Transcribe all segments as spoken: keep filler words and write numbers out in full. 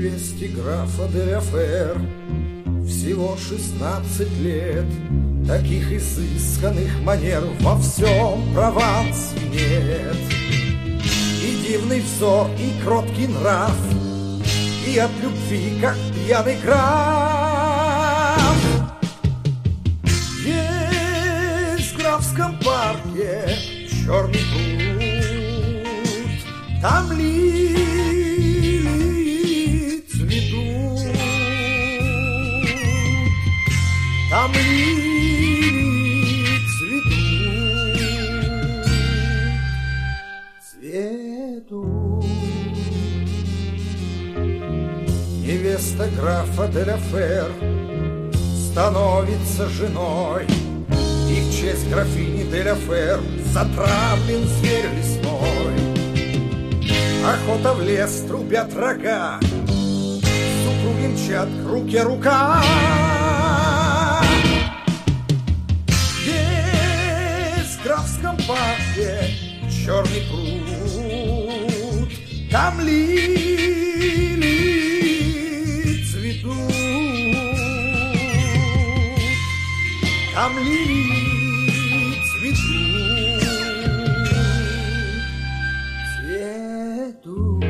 Невесте графа де ля Фер всего шестнадцать лет. Таких изысканных манер во всем Провансе нет. И дивный взор, и кроткий нрав, и от любви, как пьяный граф. Есть в графском парке черный пруд, там лилии цветут, там лилии цветут, цветут. Невеста графа де ля Фер становится женой, и в честь графини де ля Фер затравлен зверь лесной. Охота в лес, трубят рога, супруги мчат к руке рука. Есть в графском парке черный пруд, там лилии цветут, там лилии цветут, цветут.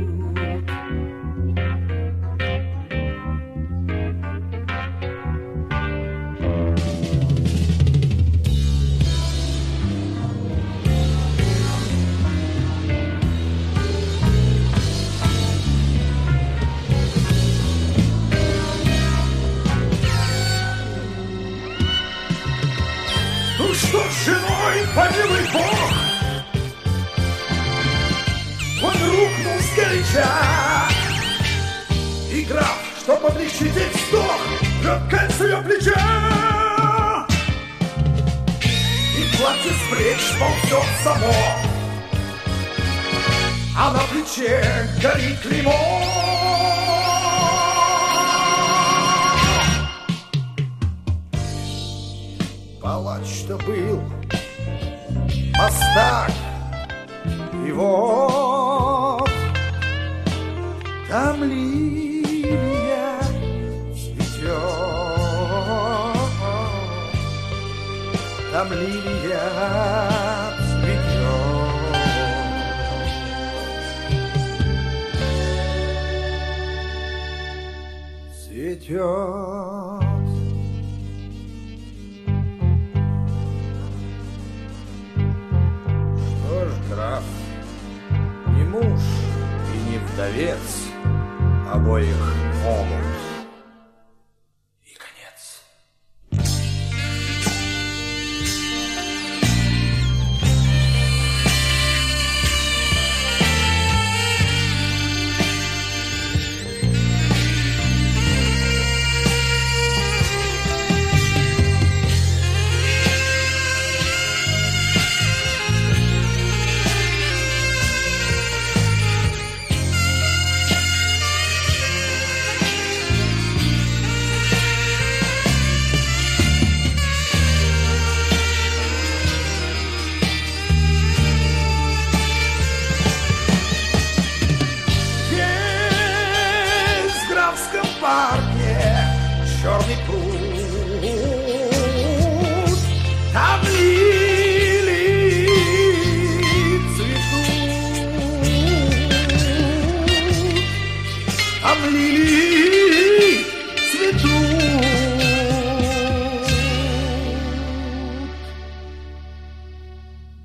Ну что с женой, помилуй Бог, он рухнул сгоряча, и граф, чтоб облегчить ей вздох, рвет кольцо ее плеча. И платье с плеч ползет само, а на плече горит клеймо. Палач-то был мастак, и вот там лилия цветет, там лилия цветет, цветет. Граф не муж и не вдовец, обоих могут и конец. Черный пруд, там лилии цветут, там лилии